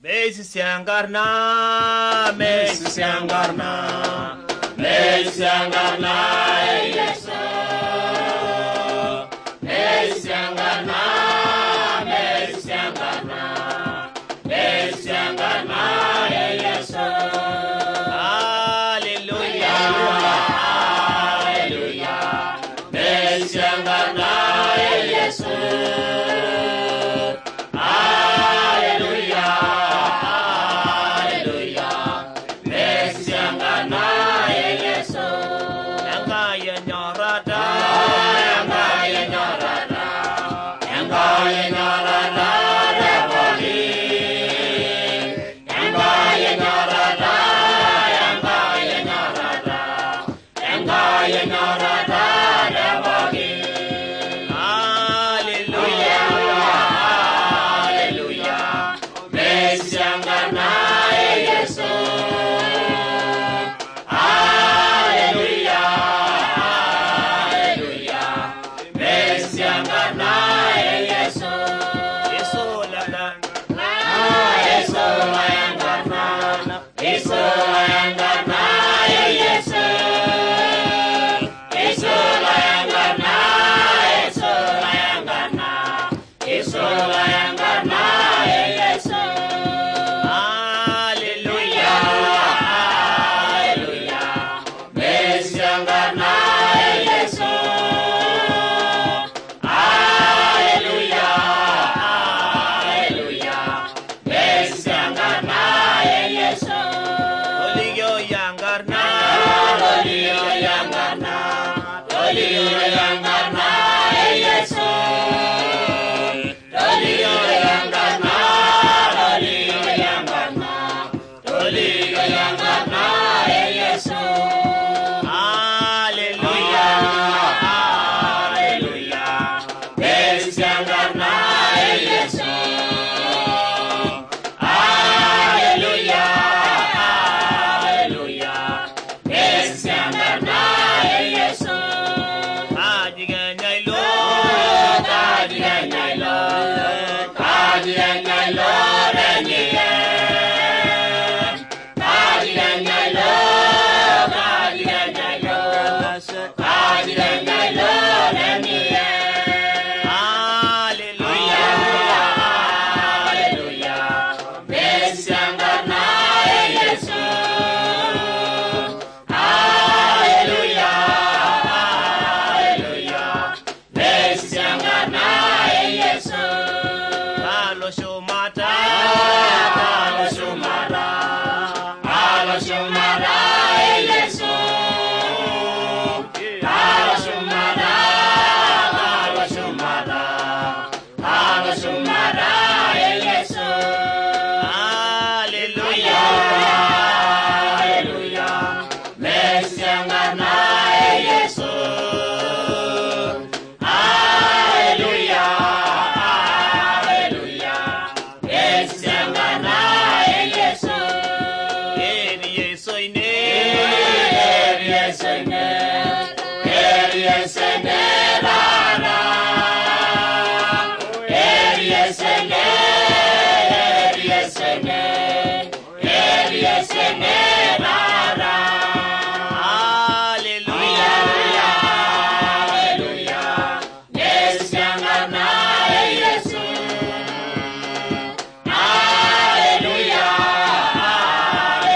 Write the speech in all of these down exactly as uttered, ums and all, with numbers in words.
Meisi siangarna, meisi siangarna, meisi siangarna, Yesu. Meisi siangarna, meisi siangarna, meisi siangarna, Yesu. Hallelujah, hallelujah. Meisi siangarna, Yesu.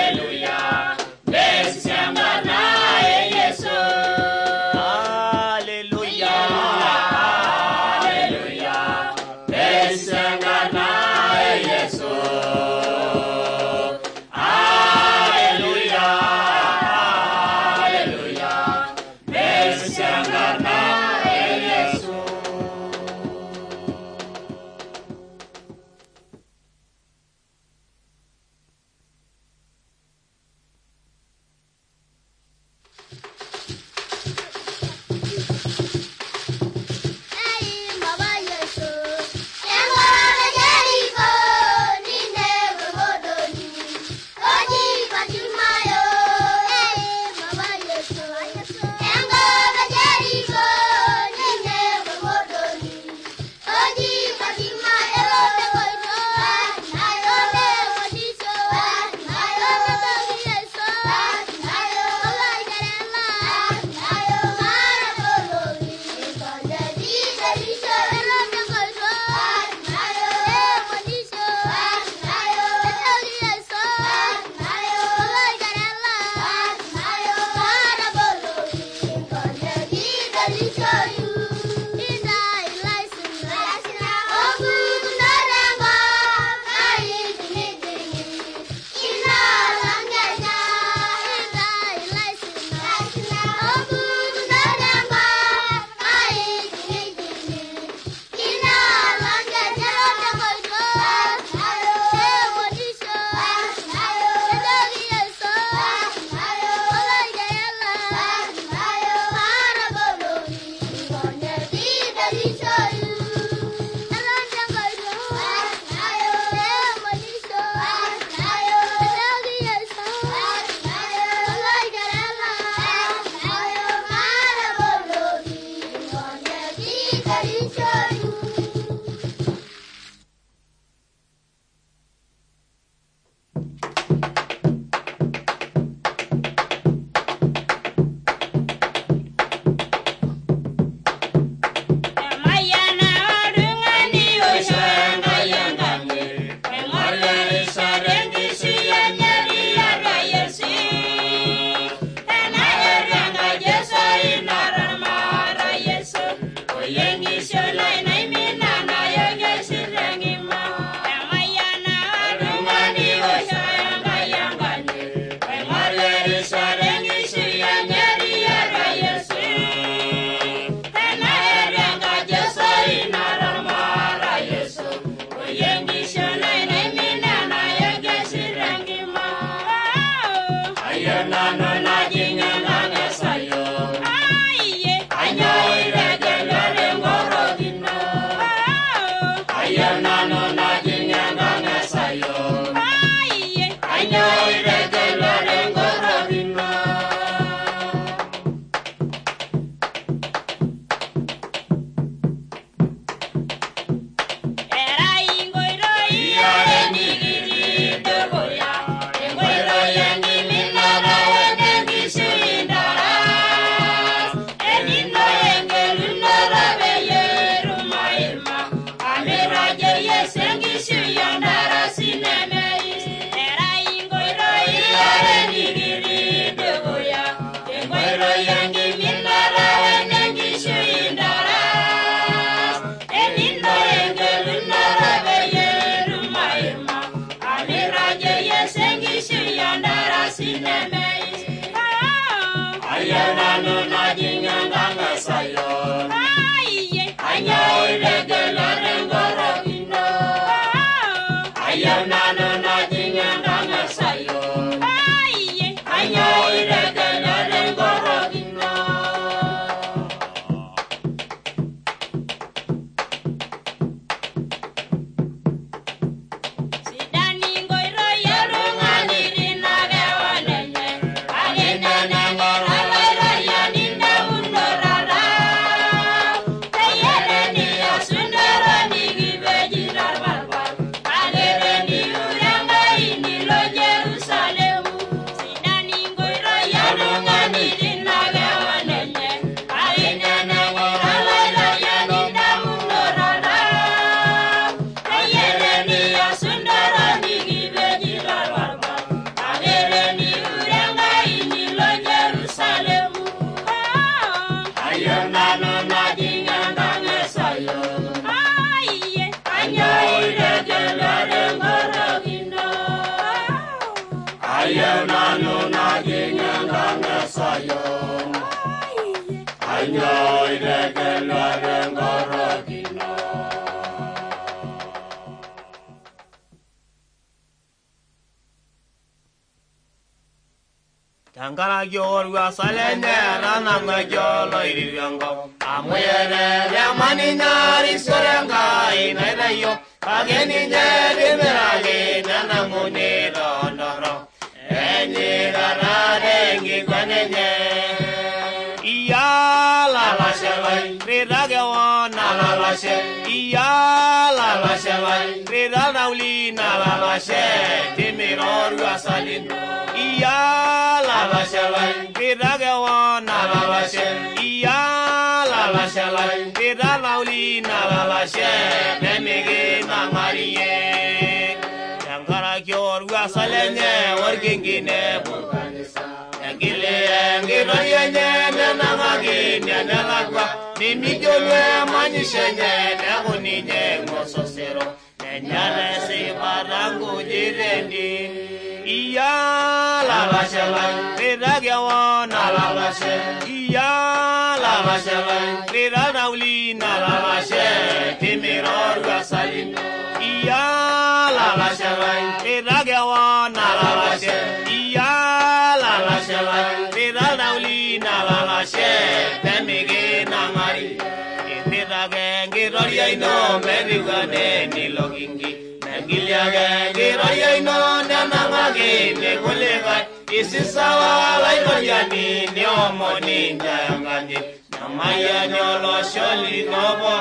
Hallelujah. yengi mindara wenengi shuindara. Enindo yenge lundara beye rumaima. Aliraje yesengi shuyandara sinemei. Ayana nuna jinyanganga sayo. Anya iregela rengoro ino. Ayana nuna jinyanganga sayo. Anya iregela rengoro ino. Sidani ngoiro yero ngani rina gewanenye. Agenda nangoro ngoiro yaninda undorara. Teyere ni asundoro ni gibeji darbarbar. Agere ni uranga ini lo Jerusalemu. Sidani ngoiro yero ngani rina gewanenye. Agenda nangoro ngoiro yaninda undorara. Teyere ni asundoro ni gibeji darbarbar. Agere ni uranga ini lo Jerusalemu. Ayana nuna jinyanganga sayo. Anya iregela rengoro ino. Ayana nuna jinyanganga sayo. Anya iregela rengoro ino. Tangara gyorwa salene rana ngajolo irirango amuyere yamani nyari sorenga inayo ageni nyeri merali nana muni rondoro enyi garare ngi kwanenye iya la la shawai rirage wana la la she iya la la shawai rirana ulina la la she timirorwa salino iya la la shalai rirage wana la la she iya la la shalai rirana ulina la la she nemige na mariye yankara kyorwa salenye wargingine bukanisa yangile yangiroyenye nenamagine nelagwa nimijolwe manyishenye nehuninye ngososero nenyane sibarangu jirendi iya la la shalai rirage wana la la she iya la la shalai rirana ulina la la she timirorwa salino iya la la shalai rirage wana la la she iya la la shalai rirana ulina la la she temige na mari rirage ngiroria ino merigane nilogingi Giliage giroya ino nanangage negolega isisawa laigoriani ni omoni njayangani namaya nyolo sholi nobo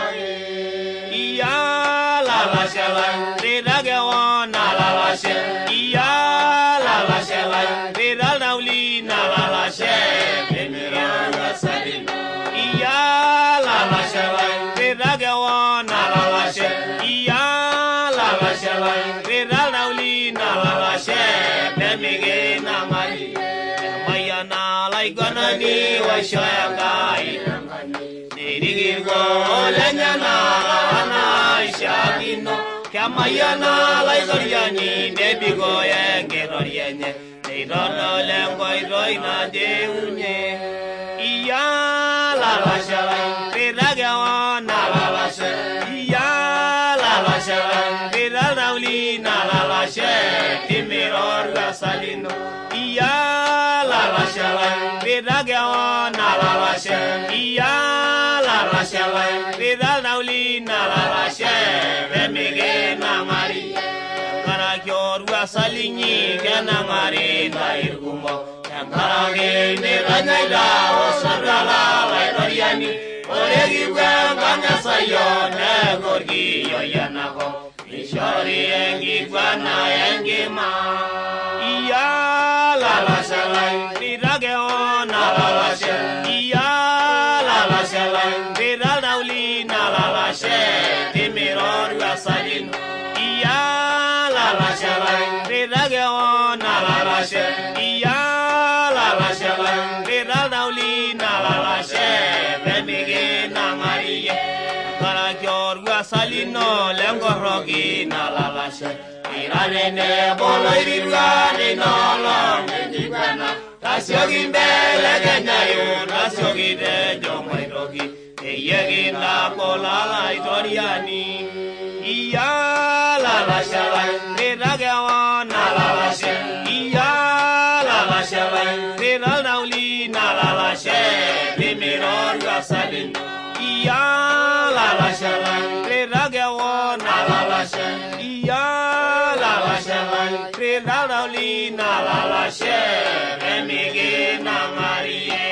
iya la la shalai rirage wana la la she iya la la shalai rirana ulina la la she emiranga salino iya la la shalai rirage wana la la she iya la shalai rirana ulina la la she nemige na mari maya na laigana ni wa shoyangai nirigirgo lenyana na shakino kamaya na laigoriani nebigo yengerorienye nirono lengo iroina deunye iya la la shalai rirage wana la la she iya la la shalai rirana ulina la la she timirorga salino iya la la shalai rirage wana la la she iya la la shalai rirana ulina la la she temige na mari kara kyorwa salinyi gana mari na irgumo kara ge ne ranaida osarala laidoriani oregi banga sayo ne gorgi yoyanako ishori engi gwana engi ma iya la la shalai rirage ona la la she iya la la shalai rirana ulina la la she timiror wasalin iya la la shalai rirage ona la la she iya la la shalai rirana ulina salino lengorogi nalalashe iranene bolo irirgani nolong edigana tasiogi mbele kenyayo tasiogi de jomairogi eyegi la kolala itoriani iya lalashe riragawa nalalashe iya lalashe riraldauli nalalashe dimiron gasalin iya lalashe riragawa nalalashe iya lalashe riraldauli nalalashe remigi namarie.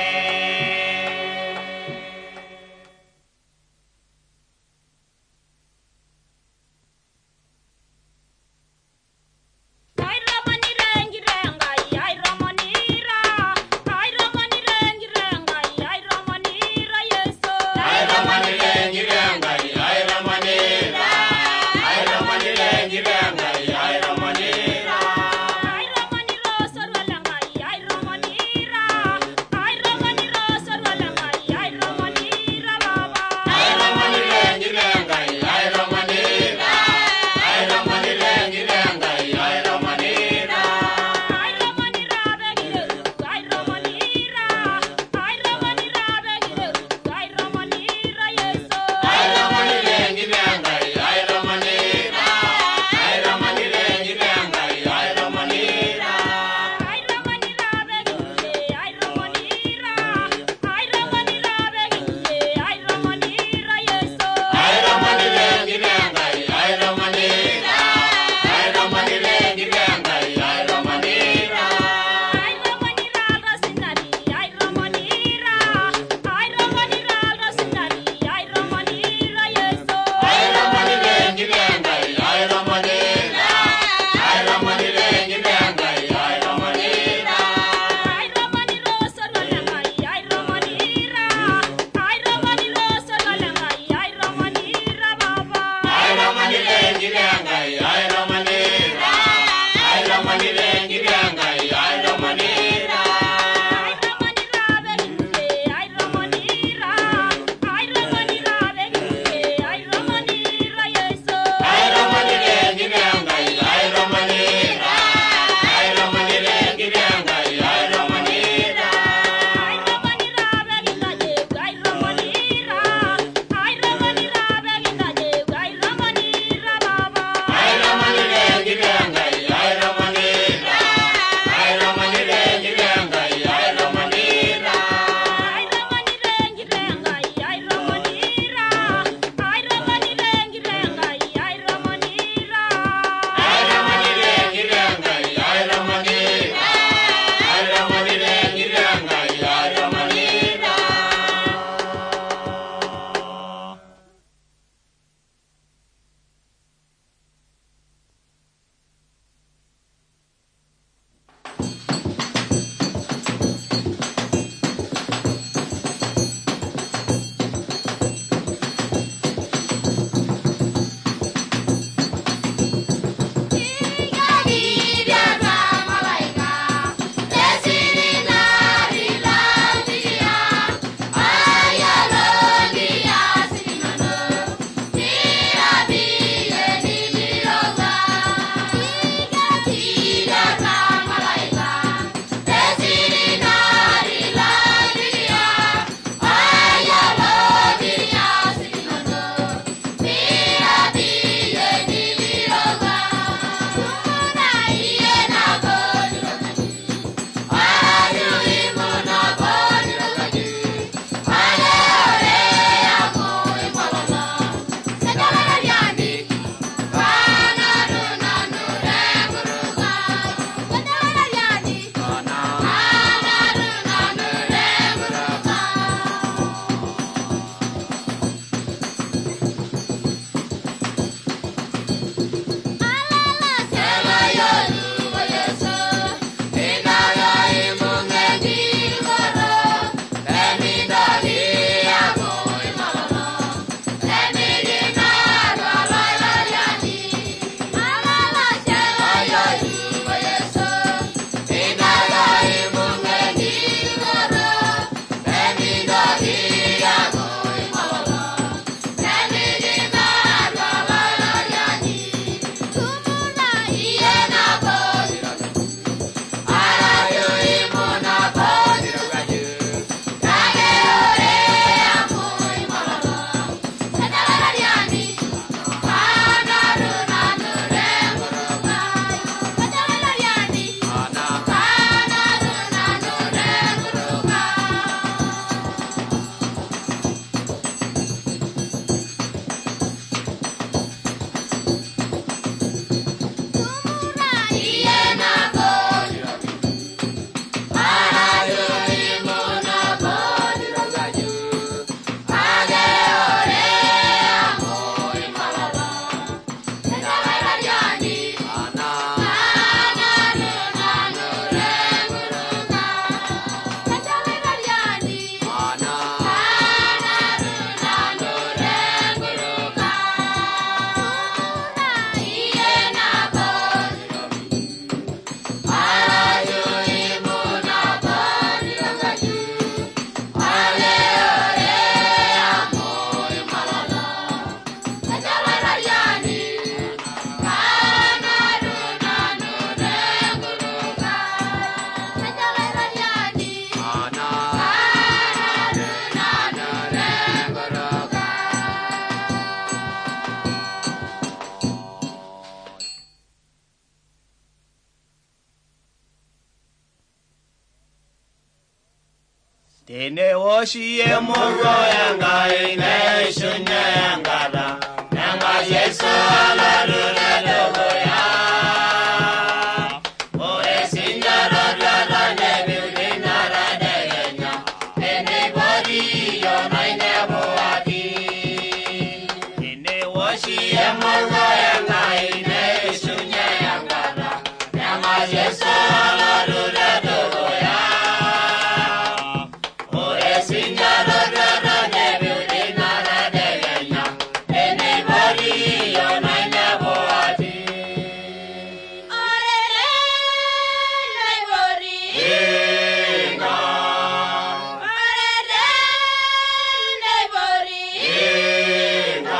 Ene woshi ye murgo yanga ine shunya yanga Nanga Yesu alarule dogo ya Ore sinjaro dada nebi udinara degenya Anybody yo naine boati Ine woshi ye murgo yanga ine shunya yanga Nanga Yesu alarule dogo ya Ore sinjaro dada nebi udinara degenya Anybody yo naine boati Orere naibori. Inga Orere naibori. Inga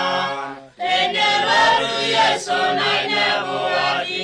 Enelaru Yesu naine boati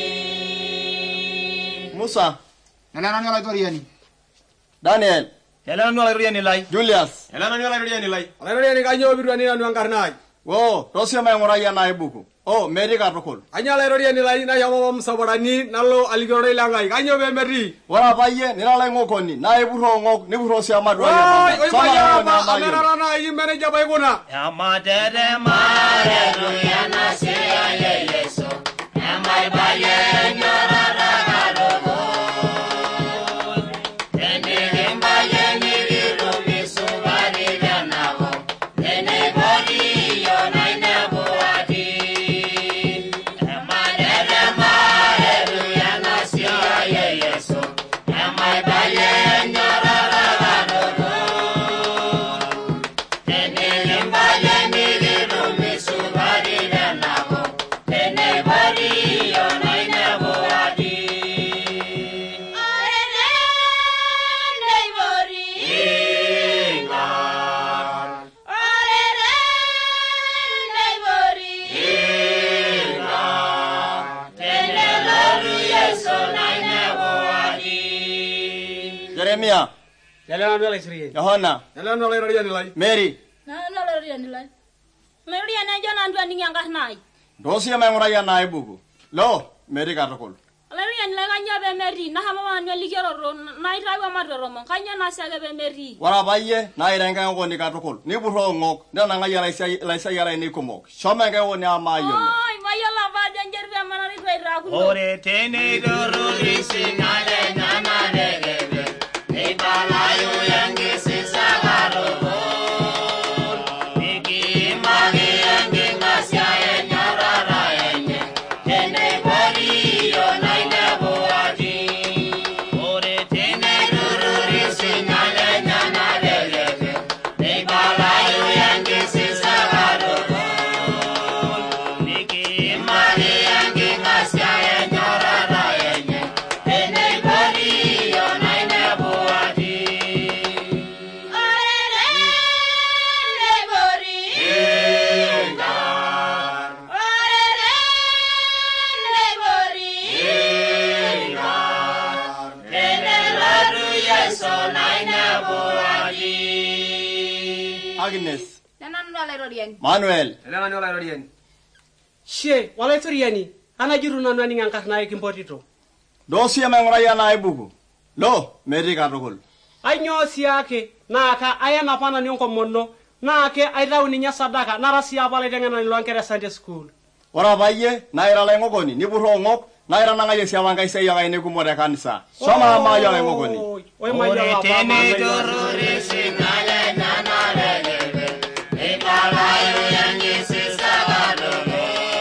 Musa, Nana nyola toriani. Daniel, Helena nyola rieni lai Julius. Helena nyola rieni lai Alero ni kanyo birwani na nwangarnai. Wo, rosia mai ngora ya na ibuku. Oh, Mary Katokol. Anya lero ni lai na yamo msabarani nalo aligoro ilangai. Kanyo be meri. Wara baye, nila lai ngokoni. Na iburo ngok, ni buro sia madwa Oi, ya. oi baya ba amera na yi manager bai gona. Yamadere Hallelujah na siya ye Yesu Amai baye nyora ragadogo Tene gembaye niriru misubari ganabo Tene bodi yo naine boati Yamadere Hallelujah na siya ye Yesu Amai baye nyora ragadogo Tene gembaye niriru misubari ganabo Tene bodi yo naine boati Orere naibori. Inga Orere naibori. Inga Enelaru Yesu naine boati Jeremia, Yala nyola isri. Yohana, Yala nyola ro ni lai. Mary. Na na lori ani lai. Meri ana jona ndu ani ngangarnai. Rosia mai ngora ya na ibuku. Lo, Mary Katokol. Lori ani lai kanya be meri na hama wa nyali kero ro na irawa madoro mo kanya na sage be meri. Wara baye, na irenga ngoni Katokol. Ni buro ngok, ndana nga yala isa isa yala ni kumok. Shoma nga woni ama yo. Oi mayala ba danger be manani ko iraku. Ore tene doruri sinale nana degebe Ibalayu yangi sisagarogo Iki magi yangi ngasya enyarara enye Tene bori yo naine boati Ore tene doruri sinale nana degebe Ibalayu yangi sisagarogo Iki magi yangi ngasya enyarara enye Tene bori yo naine boati Orere naibori. Inga Orere naibori. Inga Enelaru Yesu naine boati Agnes, Nana ndu lero riani. Manuel. Yala nyola ro ni. She, wala toriani. Ana jiru na nani ngangarnai kimpotito. Rosia mai ngora ya na ibuku. Lo, Mary Katokol. Anyo siake naka aya napana ni onko monno nake aidau ni nya sadaka narasia pale tengana ni lankere Sunday school. Wara baye, na ira lai ngokoni. Ni buro ngok, na ira nanga yesia wanga isa ya ine kumore kanisa. Shoma ama ya lai ngokoni. Oi, oi Ore mayala ba. tene doruri sinale nana degebe Ibalayu yangi sisagarogo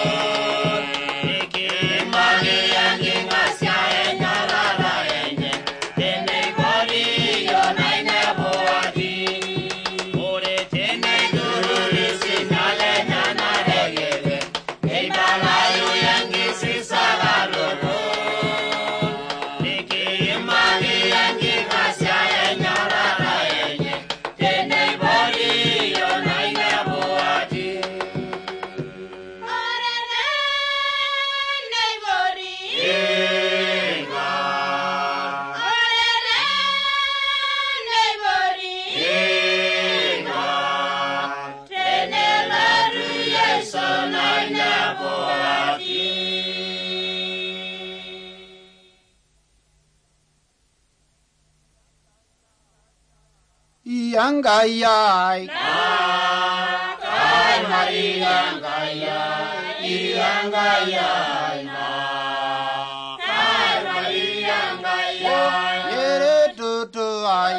Iki magi yangi ngasya enyarara enye Tene bori yo naine boati Ore tene doruri sinale nana degebe Ibalayu yangi sisagarogo Iki magi yangi ngasya enyarara enye Iangayai. Kai Maria Gaya, Iangayai na. Kai Maria Gaya, Yere tutu ai.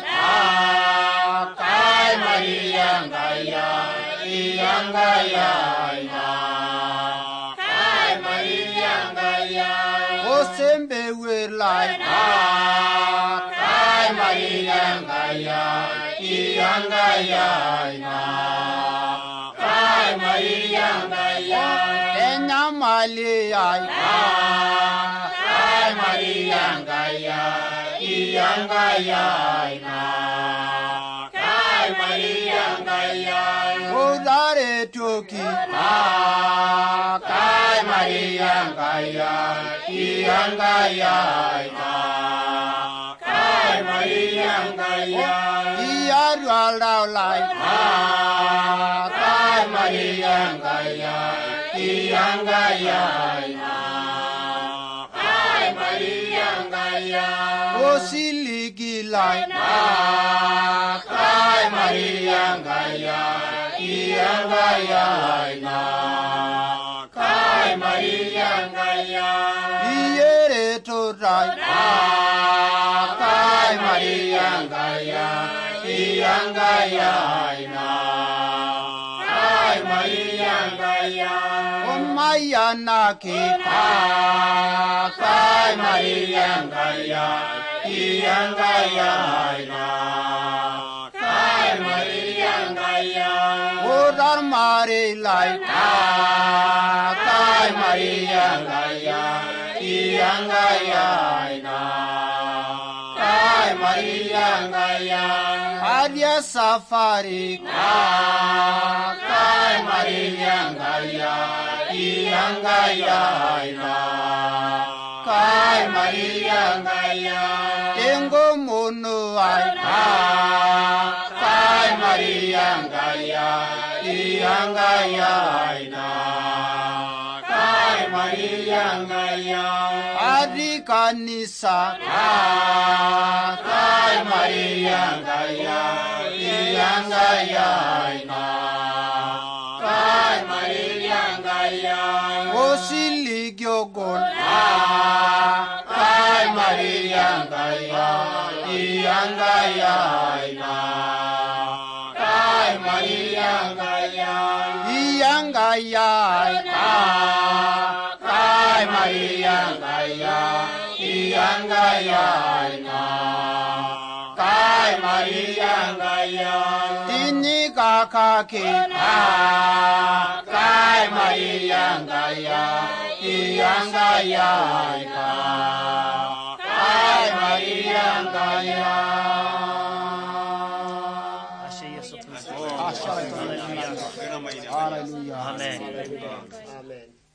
Kai Maria Gaya, Iangayai na. Kai Maria Gaya, Osembe welai. Kai Maria Gaya, Iangayai na. Kai Maria Gaya, Kenya mali ai. Kai Maria Gaya, Iangayai na. Kai Maria Gaya, Odare toki. Kai Maria Gaya, Iangayai na. Kai Maria Gaya, Iyaru alaulai. Kai Maria Gaya, Iangayai na. Kai Maria Gaya, Osiligilai. Kai Maria Gaya, Iangayai na. Kai Maria Gaya, Iyere tutai. Kai Maria Gaya, Iangayai na. Kai Maria Gaya, Omaya naki. Kai Maria Gaya, Iangayai na. Kai Maria Gaya, Odar mari lai. Kai Maria Gaya, Iangayai na. Kai Maria Gaya, Adia safari. Kai Maria Gaya, Iangayai na. Kai Maria Gaya, Tengo munu ai. Kai Maria Gaya, Iangayai na. Kai Maria Gaya, Adi kanisa. Kai Maria Gaya, Iangayai na. Kai Maria Gaya, Osiligyogon. Kai Maria Gaya, Iangayai na. Kai Maria Gaya, Iangayai. Kai Maria Gaya, Iangayai na. Kai Maria Gaya, Tini kakaki. Kai Maria Gaya, Iangayai na. Kai Maria Gaya. Hallelujah. Amen. Amen.